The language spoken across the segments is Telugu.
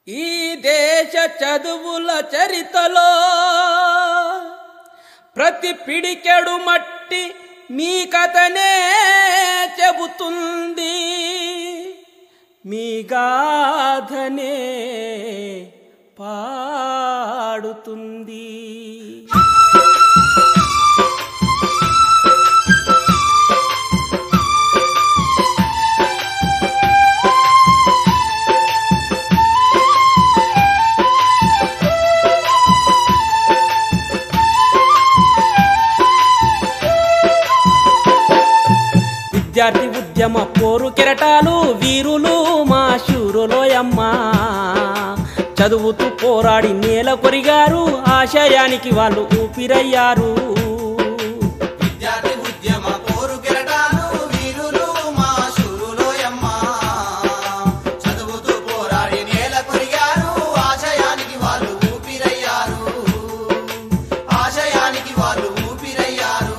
ఈ దేశ చదువుల చరితలో ప్రతి పిడికెడు మట్టి మీ కథనే చెబుతుంది, మీ గాథనే పాడుతుంది. విద్యార్థి ఉద్యమ పోరు కెరటాలు వీరులు మా శూరులోయమ్మ. చదువుతూ పోరాడి నేల కొరిగారు, ఆశయానికి వాళ్ళు ఊపిరయ్యారు. విద్యార్థి ఉద్యమ పోరు కెరటాలు వీరులు మా శూరులోయమ్మ. చదువుతూ పోరాడి నేల కొరిగారు, ఆశయానికి వాళ్ళు ఊపిరయ్యారు. ఆశయానికి వాళ్ళు ఊపిరయ్యారు.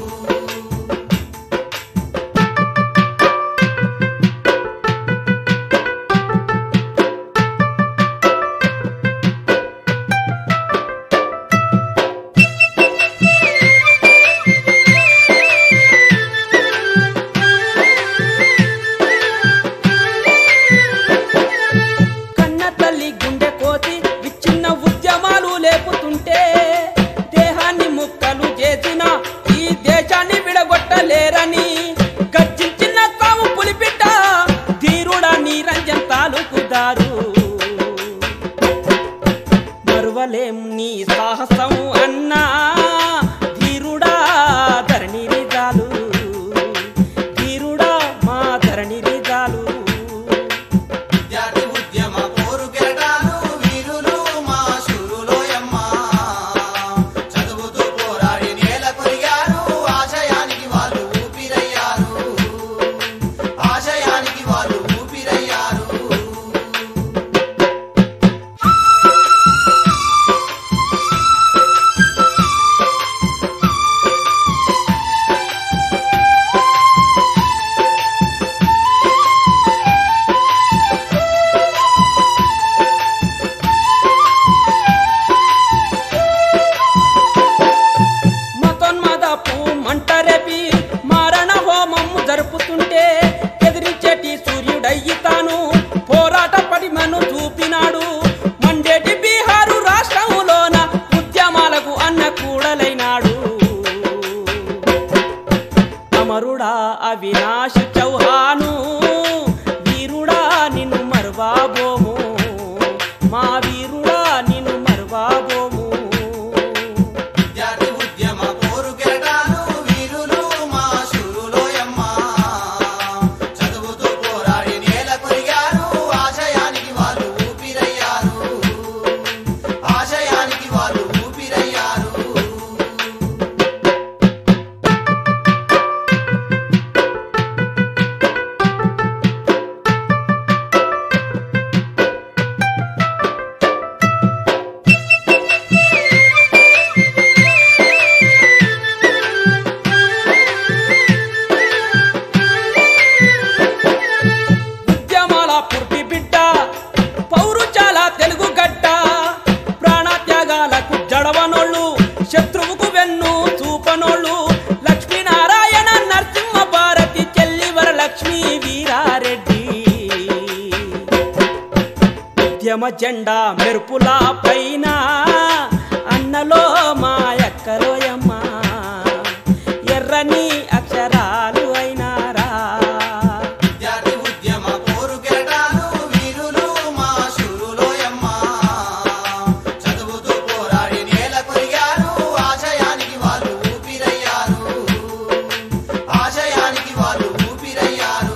దేహాన్ని ముక్కలు చేసిన ఈ దేశాన్ని విడగొట్టలేరని గర్జించిన తాము పులిపిట్ట ధీరుడా నిరంజన్ తాలూకుదారు. మరువలేం నీ సాహసం అన్నా ధీరుడా ధరణి నిజాలు, ధీరుడా మా ధరణి నిజాలు. విద్యార్థి ఉద్యమ పోరు కెరటాలు వీరులు మా శూరులోయమ్మ. చదువుతూ పోరాడి నేల కొరిగారు, ఆశయానికి వాళ్ళు ఊపిరయ్యారు. ఆశయానికి వాళ్ళు ఊపిరయ్యారు. మతోన్మాదపు మంటరేపి మారణ హోమము జరుపుతుంటే ఎదిరించేటి సూర్యుడయ్యి తాను పోరాట పడిమను చూపినాడు. మండేటి బీహారు రాష్ట్రములోన ఉద్యమాలకు అన్న కూడలైనాడు. అమరుడా అవినాష్ చౌహాను వీరుడా నిన్ను మరువాబోము, మా వీరుడా నిన్ను మరువాబోము. విద్యార్థి ఉద్యమ పోరు కెరటాలు వీరులు మా శూరులోయమ్మ. చదువుతూ పోరాడి నేల కొరిగారు, ఆశయానికి వాళ్ళు ఊపిరయ్యారు. ఆశయానికి వాళ్ళు ఊపిరయ్యారు. ఉద్యమాల పుర్తి బిడ్డ పౌరుచాల తెలుగు గడ్డ, ప్రాణత్యాగాలకు జడవనోళ్ళు శత్రువుకు వెన్ను చూపనోళ్ళు. లక్ష్మీనారాయణ నరసింహ భారతి చెల్లి వరలక్ష్మీ వీరారెడ్డి. ఉద్యమ జెండా మెరుపుల పైన అన్నలో మా ఎక్కరోయమ్మ, ఎర్రని అక్షరాలు అయినారా. విద్యార్థి ఉద్యమ పోరు కెరటాలు వీరులు మా శూరులోయమ్మ. చదువుతూ పోరాడి నేల కొరిగారు, ఆశయానికి వాళ్ళు ఊపిరయ్యారు. ఆశయానికి వాళ్ళు ఊపిరయ్యారు.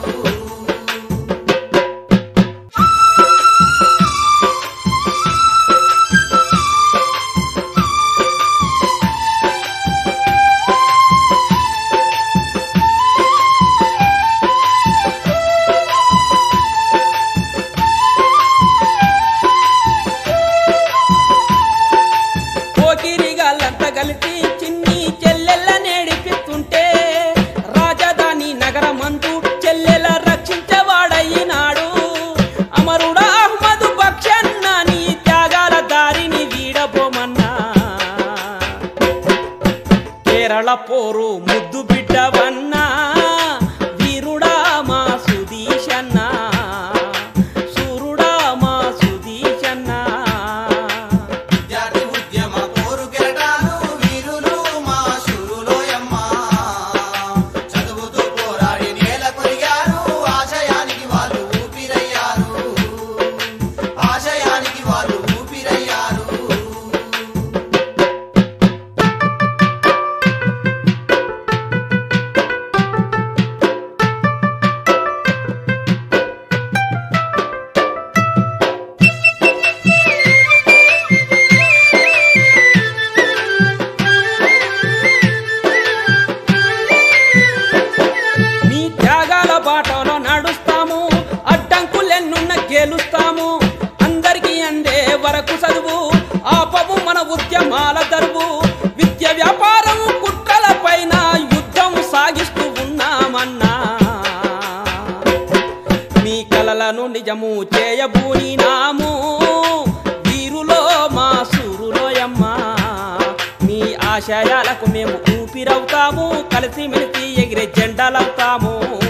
పోరు ముద్దు బిడ్డవన్నా వీరుడా మా సుధీషన్న సూరుడా మా సుధీషన్న విద్యార్థి ఉద్యమ పోరు కెరటాలు వీరులు మా శూరులోయమ్మ చదువుతూ పోరాడి నేల కొరిగారు ఆశయానికి వాళ్ళు ఊపిరయ్యారు ఆశయానికి వాళ్ళు ఊపిరయ్యారు నీ త్యాగాల బాటలో నడుస్తాము అడ్డంకులెన్నున్న గెలుస్తాము అందరికీ అందే వరకు చదువు ఆపము మన ఉద్యమాల దరువు విద్య వ్యాపారం కుట్రల పైన యుద్ధం సాగిస్తూ ఉన్నామన్నా మీ కలలను నిజము చేయబూనినాము వీరులో మా సూరులోయమ్మ మీ ఆశయాలకు మేము ఊపిరవుతాము కలిసి మెలిసి ఎగిరే జెండాలవుతాము